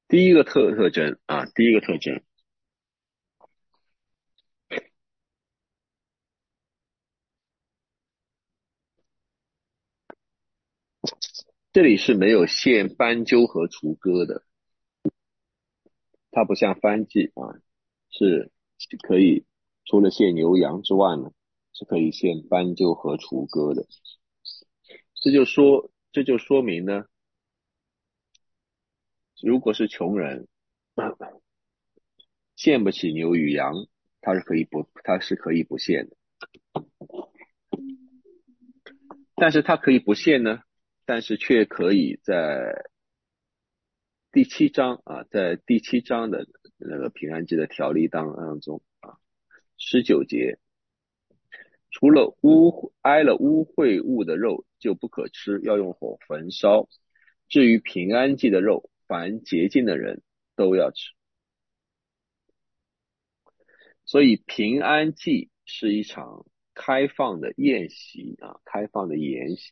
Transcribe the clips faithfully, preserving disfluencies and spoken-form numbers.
第一个特特征啊，第一个特征，这里是没有限斑鸠和雏鸽的，它不像番髻啊，是可以除了限牛羊之外呢，是可以限斑鸠和雏鸽的。这就说这就说明呢，如果是穷人，限不起牛与羊，他是可以不他是可以不限的，但是他可以不限呢，但是却可以在第七章啊，在第七章的那个平安记的条例当当中啊，十九节，除了污挨了污秽物的肉就不可吃，要用火焚烧。至于平安祭的肉，凡洁净的人都要吃。所以平安祭是一场开放的宴席啊，开放的筵席。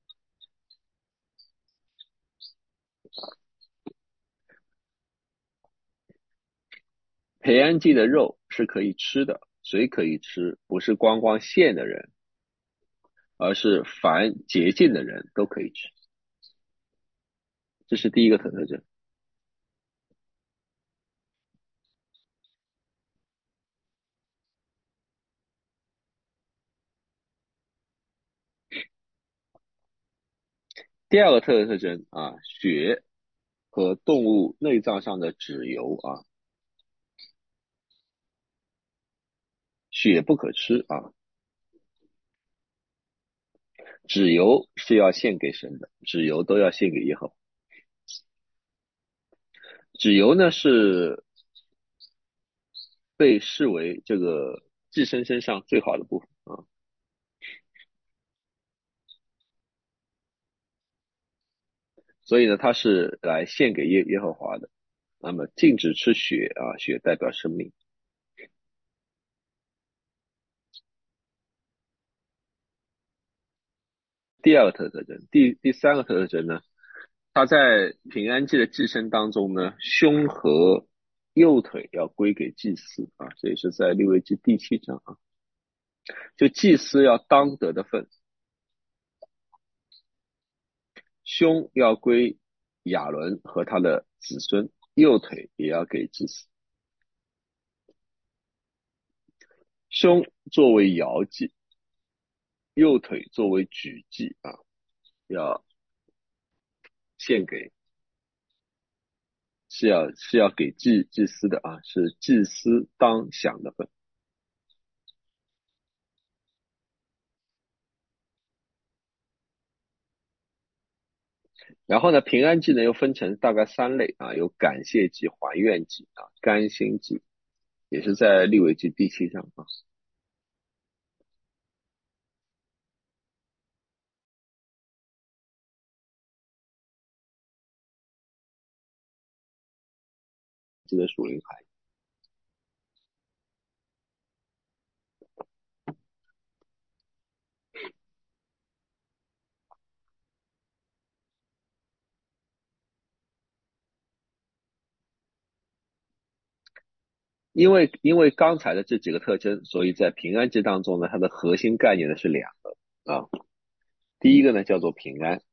平安祭的肉是可以吃的，谁可以吃？不是光光献的人，而是凡洁净的人都可以吃。这是第一个特特征。第二个特特征啊，血和动物内脏上的脂油啊，血不可吃啊，脂油是要献给神的，脂油都要献给耶和华。脂油呢是被视为这个寄生身上最好的部分啊，所以呢，它是来献给耶耶和华的。那么禁止吃血啊，血代表生命。第二个特特征，第第三个特特征呢，它在平安祭的祭牲当中呢，胸和右腿要归给祭司啊，这也是在利未记第七章啊，就祭司要当得的份，胸要归亚伦和他的子孙，右腿也要给祭司。胸作为摇祭，右腿作为举祭啊，要献给是要是要给祭祭司的啊，是祭司当享的份。然后呢，平安祭呢又分成大概三类啊，有感谢祭、还愿祭啊、甘心祭，也是在利未记第七章啊。记得属灵牌，因为因为刚才的这几个特征，所以在平安祭当中呢，它的核心概念呢是两个啊。第一个呢叫做平安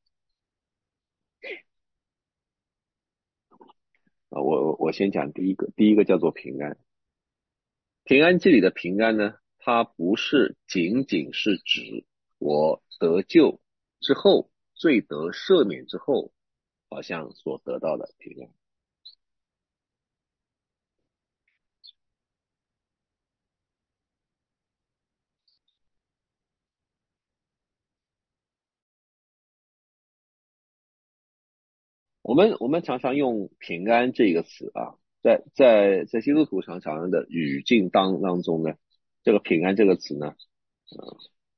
啊，我我我先讲第一个，第一个叫做平安。平安记里的平安呢，它不是仅仅是指我得救之后，罪得赦免之后，好像所得到的平安。我们我们常常用平安这个词啊，在在在基督徒常常的语境当当中呢，这个平安这个词呢，呃，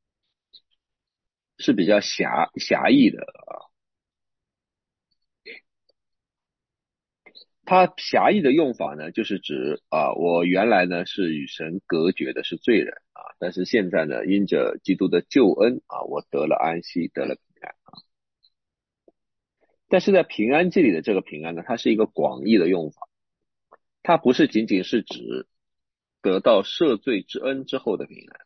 是比较狭狭义的。它狭义的用法呢，就是指啊，我原来呢是与神隔绝的，是罪人啊，但是现在呢，因着基督的救恩啊，我得了安息，得了平安。 但是在平安记里的这个平安呢，它是一个广义的用法，它不是仅仅是指得到赦罪之恩之后的平安，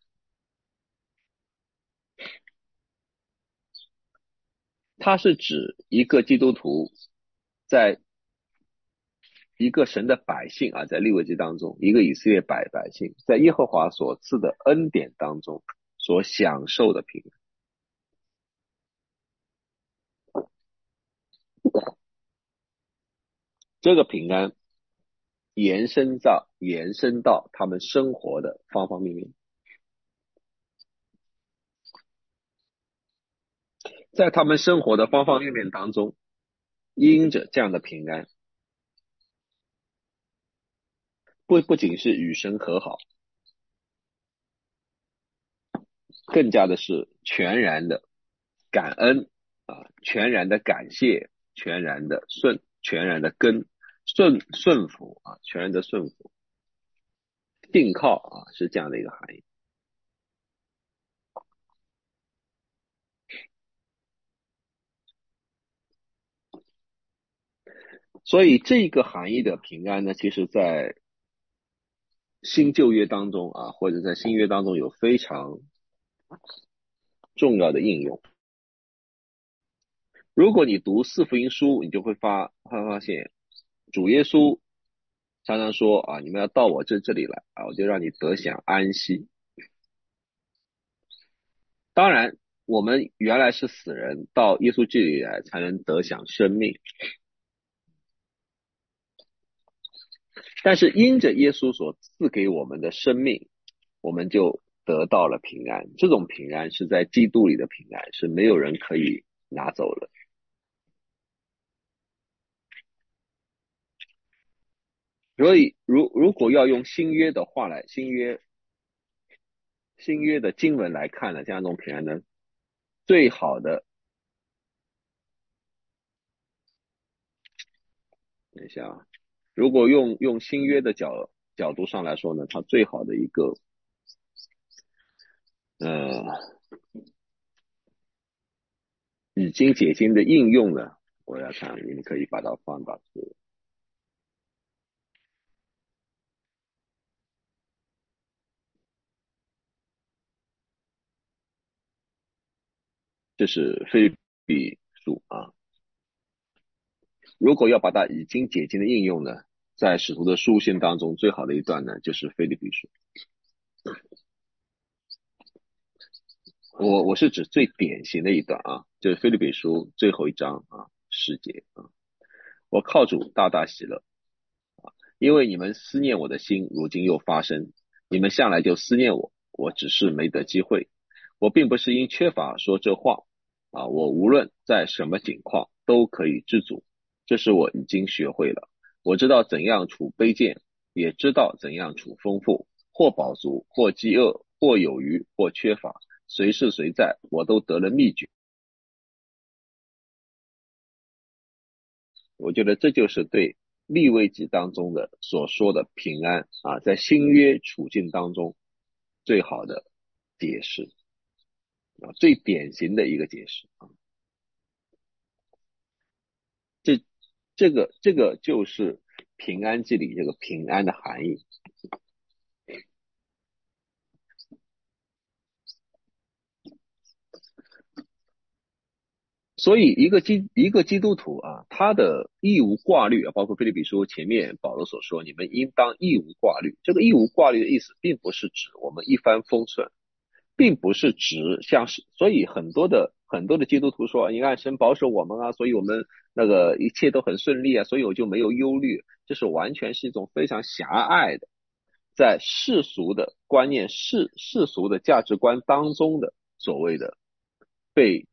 它是指一个基督徒在一个神的百姓啊，在利未记当中，一个以色列百百姓在耶和华所赐的恩典当中所享受的平安。这个平安延伸到延伸到他们生活的方方面面，在他们生活的方方面面当中，因着这样的平安，不不仅是与神和好，更加的是全然的感恩啊，全然的感谢，全然的顺，全然的跟顺顺服啊，全然的顺服，信靠啊，是这样的一个含义。所以这个含义的平安呢，其实在新旧约当中啊，或者在新约当中有非常重要的应用。如果你读四福音书，你就会发会发现，主耶稣常常说啊，你们要到我这这里来啊，我就让你得享安息。当然，我们原来是死人，到耶稣这里来才能得享生命。但是因着耶稣所赐给我们的生命，我们就得到了平安。这种平安是在基督里的平安，是没有人可以拿走的。所以，如如果要用新约的话来，新约新约的经文来看呢，这样一种平安呢，最好的，等一下啊，如果用用新约的角角度上来说呢，它最好的一个呃已经解经的应用呢，我要看你们可以把它放大出，这是菲律比书啊。如果要把它已经解经的应用呢，在使徒的书信当中，最好的一段呢，就是菲律比书。我我是指最典型的一段啊，就是菲律比书最后一章啊，十节啊，我靠主大大喜乐，因为你们思念我的心，如今又发生。你们向来就思念我，我只是没得机会。我并不是因缺乏说这话啊，我无论在什么境况都可以知足，这是我已经学会了。我知道怎样处卑贱，也知道怎样处丰富，或饱足，或饥饿，或有余，或缺乏，随是随在，我都得了秘诀。我觉得这就是对立位记当中的所说的平安啊，在新约处境当中最好的解释啊，最典型的一个解释啊，这这个这个就是平安记里这个平安的含义。所以一个基一个基督徒啊，他的义无挂虑啊，包括腓立比书前面保罗所说，你们应当义无挂虑。这个义无挂虑的意思，并不是指我们一帆风顺，并不是指像是，所以很多的很多的基督徒说，你看神保守我们啊，所以我们那个一切都很顺利啊，所以我就没有忧虑。这是完全是一种非常狭隘的，在世俗的观念、世世俗的价值观当中的所谓的被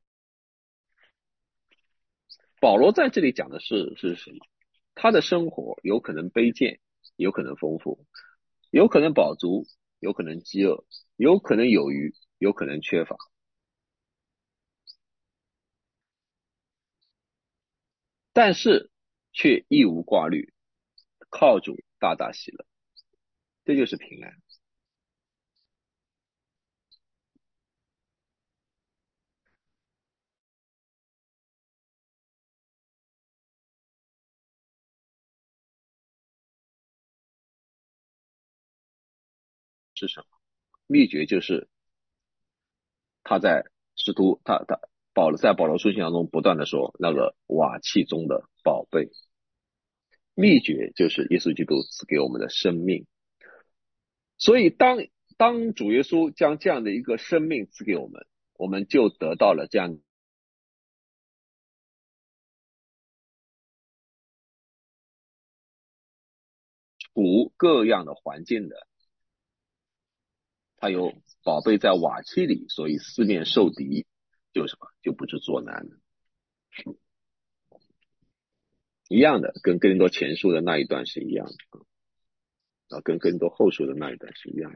保罗在这里讲的是是什么？他的生活有可能卑贱，有可能丰富，有可能饱足，有可能饥饿，有可能有余，有可能缺乏，但是却一无挂虑，靠主大大喜乐，这就是平安。 是什么？秘诀就是他在使徒他他保罗在保罗书信当中不断的说那个瓦器中的宝贝，秘诀就是耶稣基督赐给我们的生命。所以当当主耶稣将这样的一个生命赐给我们，我们就得到了这样处各样的环境的，他有宝贝在瓦器里，所以四面受敌，就什么就不知作难了。一样的，跟哥林多前书的那一段是一样的，啊，跟哥林多后书的那一段是一样的。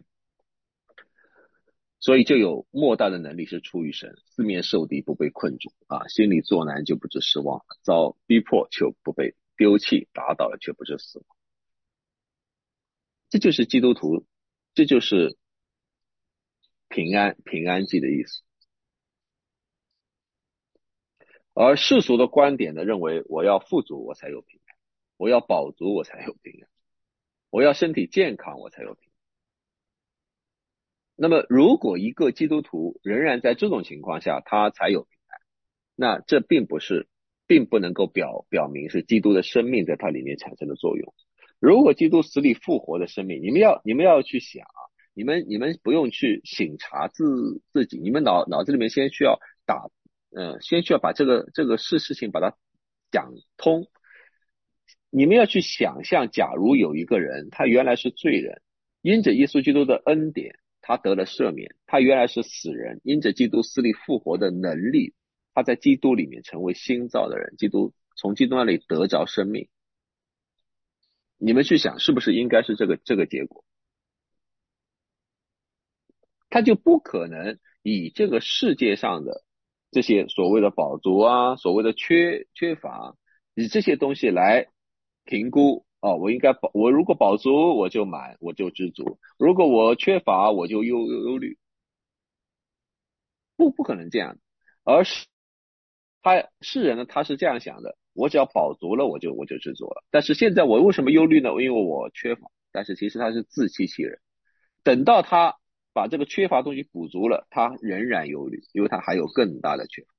所以就有莫大的能力是出于神，四面受敌不被困住啊，心里作难就不致失望，遭逼迫就不被丢弃，打倒了却不致死亡。这就是基督徒，这就是平安平安记的意思。而世俗的观点呢，认为我要富足我才有平安，我要饱足我才有平安，我要身体健康我才有平安。那么如果一个基督徒仍然在这种情况下他才有平安，那这并不是并不能够表表明是基督的生命在他里面产生的作用。如果基督死里复活的生命，你们要你们要去想啊，你们你们不用去省察自自己，你们脑脑子里面先需要打呃先需要把这个这个事事情把它讲通。你们要去想象，假如有一个人他原来是罪人，因着耶稣基督的恩典他得了赦免，他原来是死人，因着基督死里复活的能力，他在基督里面成为新造的人，基督从基督那里得着生命。你们去想是不是应该是这个这个结果？他就不可能以这个世界上的这些所谓的饱足啊，所谓的缺缺乏，以这些东西来评估哦，我应该饱，我如果饱足我就满，我就知足；如果我缺乏我就忧忧忧虑，不不可能这样。而是他世人呢，他是这样想的：我只要饱足了，我就我就知足了。但是现在我为什么忧虑呢？因为我缺乏。但是其实他是自欺欺人。等到他把这个缺乏东西补足了，他仍然忧虑，因为他还有更大的缺乏。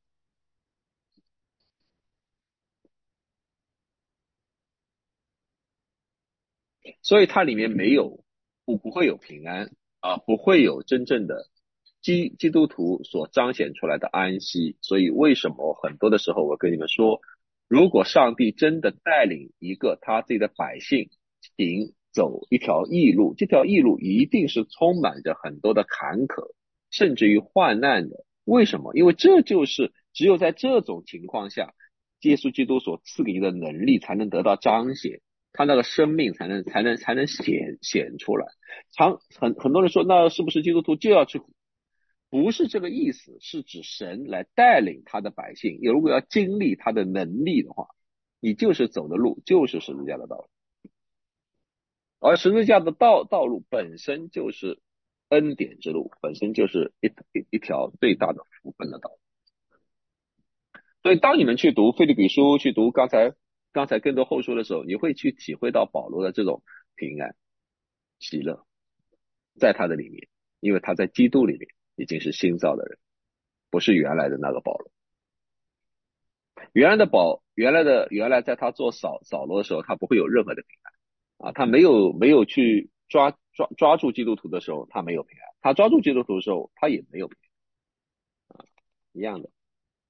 所以它里面没有不不会有平安啊，不会有真正的基基督徒所彰显出来的安息。所以为什么很多的时候我跟你们说，如果上帝真的带领一个他自己的百姓行走一条义路，这条义路一定是充满着很多的坎坷，甚至于患难的。为什么？因为这就是只有在这种情况下，耶稣基督所赐给你的能力才能得到彰显。他那个生命才能才能才能显显出来。常很很多人说，那是不是基督徒就要去？不是这个意思，是指神来带领他的百姓。如果要经历他的能力的话，你就是走的路就是十字架的道路，而十字架的道道路本身就是恩典之路，本身就是一一一条最大的福分的道路。所以当你们去读腓立比书，去读刚才刚才更多后书的时候，你会去体会到保罗的这种平安喜乐在他的里面，因为他在基督里面已经是新造的人，不是原来的那个保罗。原来的保原来的原来在他做扫扫罗的时候，他不会有任何的平安啊，他没有没有去抓抓抓住基督徒的时候，他没有平安；他抓住基督徒的时候，他也没有平安，一样的。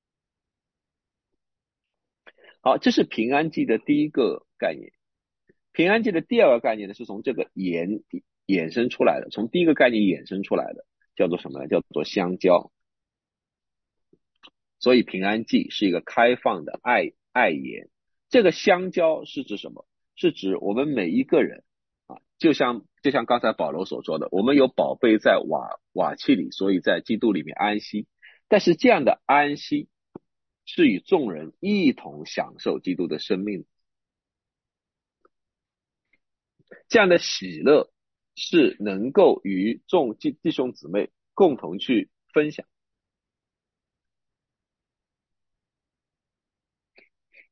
好，这是平安记的第一个概念。平安记的第二个概念呢，是从这个衍衍生出来的，从第一个概念衍生出来的，叫做什么呢？叫做相交。所以平安记是一个开放的爱爱言。这个相交是指什么？是指我们每一个人啊，就像就像刚才保罗所说的，我们有宝贝在瓦瓦器里，所以在基督里面安息。但是这样的安息是与众人一同享受基督的生命，这样的喜乐是能够与众弟弟兄姊妹共同去分享。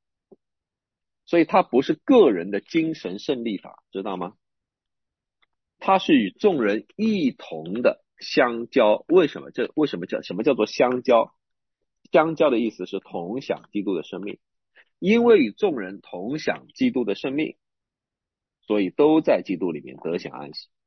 所以它不是个人的精神胜利法，知道吗？ 它是与众人一同的相交。为什么？这为什么叫什么叫做相交？相交的意思是同享基督的生命，因为与众人同享基督的生命，所以都在基督里面得享安息。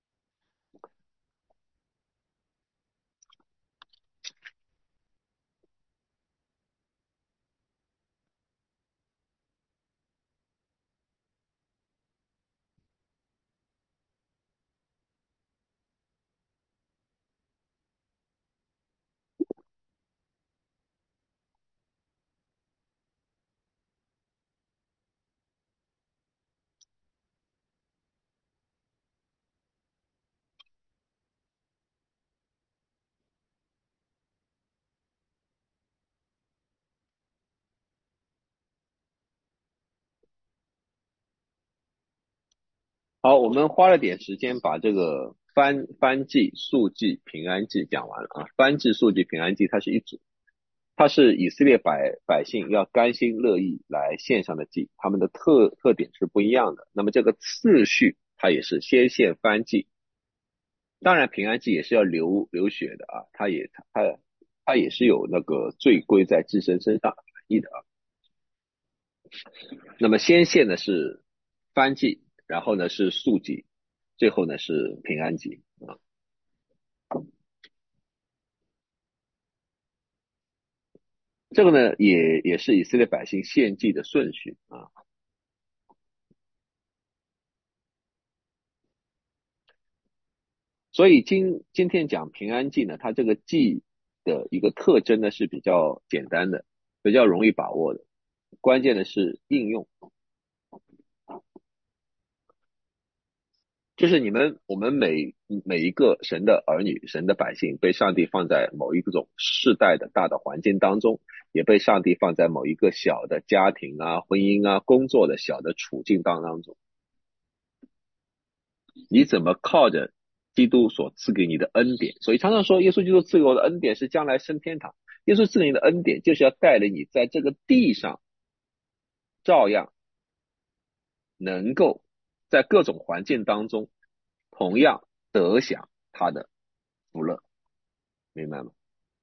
好，我们花了点时间把这个燔燔祭、素祭、平安祭讲完了啊。燔祭、素祭、平安祭它是一组，它是以色列百百姓要甘心乐意来献上的祭，他们的特特点是不一样的。那么这个次序它也是先献燔祭，当然平安祭也是要流流血的啊，它也它它也是有那个罪归在自身身上的含义的啊。那么先献的是燔祭，然后呢是素祭，最后呢是平安祭啊。这个呢也也是以色列百姓献祭的顺序啊。所以今今天讲平安祭呢，它这个祭的一个特征呢是比较简单的，比较容易把握的，关键的是应用。就是你们我们每每一个神的儿女、神的百姓，被上帝放在某一种世代的大的环境当中，也被上帝放在某一个小的家庭啊、婚姻啊、工作的小的处境当当中。你怎么靠着基督所赐给你的恩典？所以常常说，耶稣基督赐给我的恩典是将来升天堂。耶稣赐给你的恩典，就是要带领你在这个地上，照样能够在各种环境当中，同样得享他的福乐，明白吗？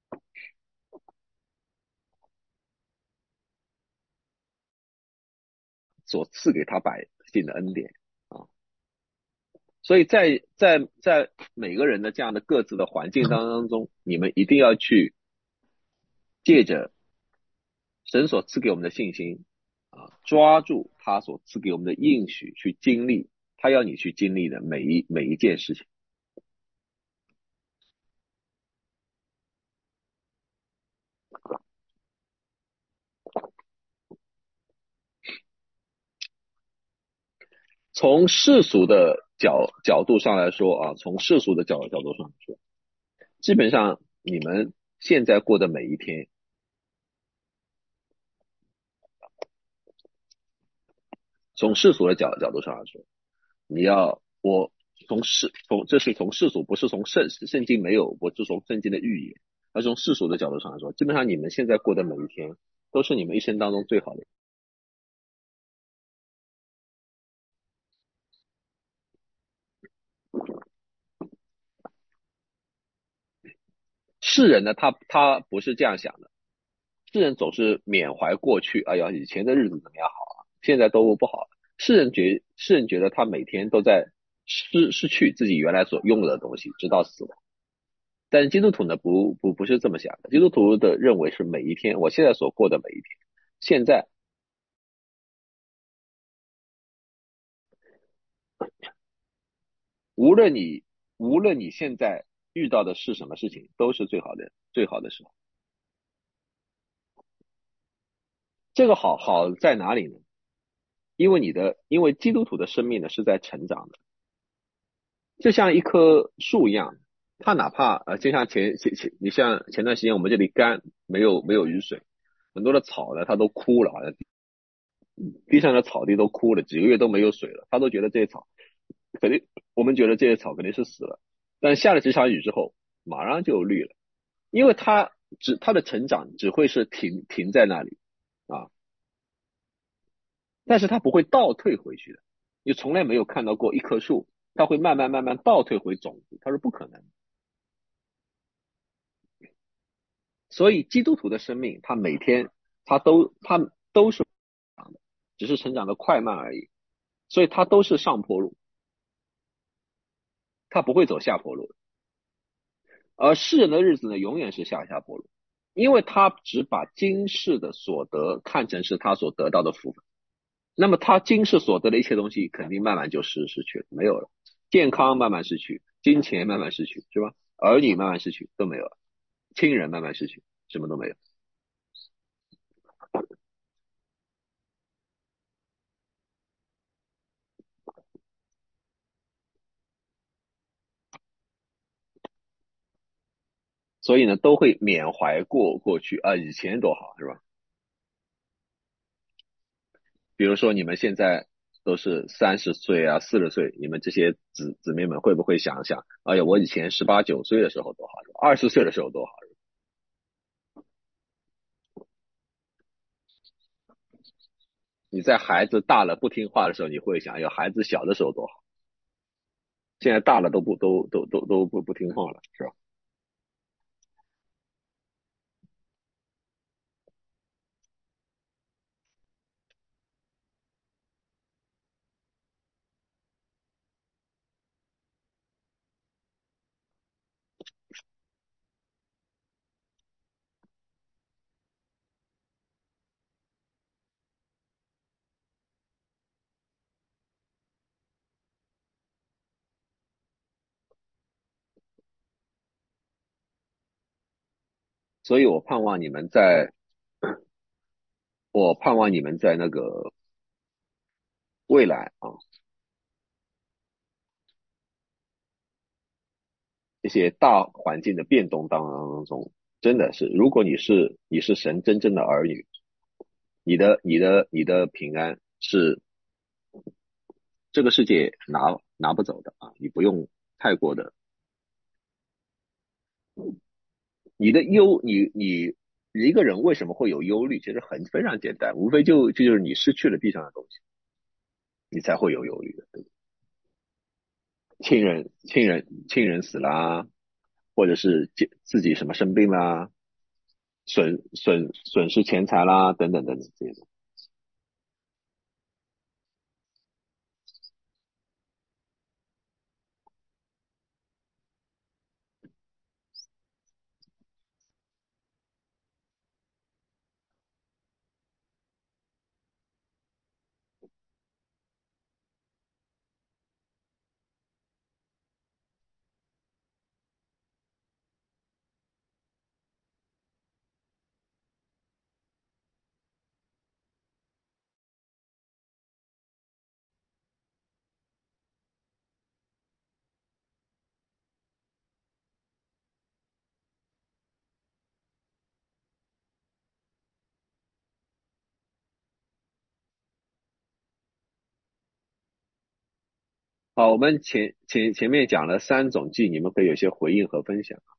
所赐给他百姓的恩典啊。所以在在在每个人的这样的各自的环境当当中，你们一定要去借着神所赐给我们的信心啊，抓住他所赐给我们的应许，去经历他要你去经历的每一每一件事情。从世俗的角角度上来说啊，从世俗的角角度上来说，基本上你们现在过的每一天，从世俗的角角度上来说，你要我从世从这是从世俗，不是从圣圣经没有，不是从圣经的预言，而从世俗的角度上来说，基本上你们现在过的每一天，都是你们一生当中最好的。世人呢，他他不是这样想的，世人总是缅怀过去，哎呀，以前的日子怎么样好啊，现在都不好了。世人觉世人觉得他每天都在失失去自己原来所拥有的东西，直到死亡。但是基督徒呢，不不不是这么想的。基督徒的认为是每一天，我现在所过的每一天，现在无论你无论你现在遇到的是什么事情，都是最好的最好的时候。这个好好在哪里呢？因为你的因为基督徒的生命呢是在成长的，就像一棵树一样，它哪怕呃，就像前前前，你像前段时间我们这里干没有没有雨水，很多的草呢它都枯了，好像地上的草地都枯了，几个月都没有水了，他都觉得这些草肯定，我们觉得这些草肯定是死了，但下了几场雨之后，马上就绿了，因为它只它的成长只会是停停在那里啊，但是它不会倒退回去的。你从来没有看到过一棵树它会慢慢慢慢倒退回种子，它是不可能的。所以基督徒的生命，他每天他都他都是只是成长的快慢而已，所以他都是上坡路，他不会走下坡路。而世人的日子呢，永远是下下坡路，因为他只把今世的所得看成是他所得到的福分，那么他今世所得的一切东西，肯定慢慢就失失去了，没有了，健康慢慢失去，金钱慢慢失去，是吧？儿女慢慢失去，都没有了，亲人慢慢失去，什么都没有。所以呢，都会缅怀过过去啊，以前多好，是吧？比如说你们现在都是三十岁啊、四十岁，你们这些子姊妹们会不会想想，哎呀，我以前十八九岁的时候多好，二十岁的时候多好？你在孩子大了不听话的时候，你会想，哎呀，孩子小的时候多好，现在大了都不都都都都不不听话了，是吧？所以我盼望你们在，我盼望你们在那个未来啊，这些大环境的变动当中，真的是，如果你是你是神真正的儿女，你的你的你的平安是这个世界拿拿不走的啊，你不用太过的，你的忧，你你一个人为什么会有忧虑？其实很非常简单，无非就这就是你失去了地上的东西，你才会有忧虑的，对吧？亲人亲人亲人死啦，或者是自自己什么生病啦，损损损失钱财啦，等等等等这些的。好，我们前前前面讲了三种记，你们可以有些回应和分享。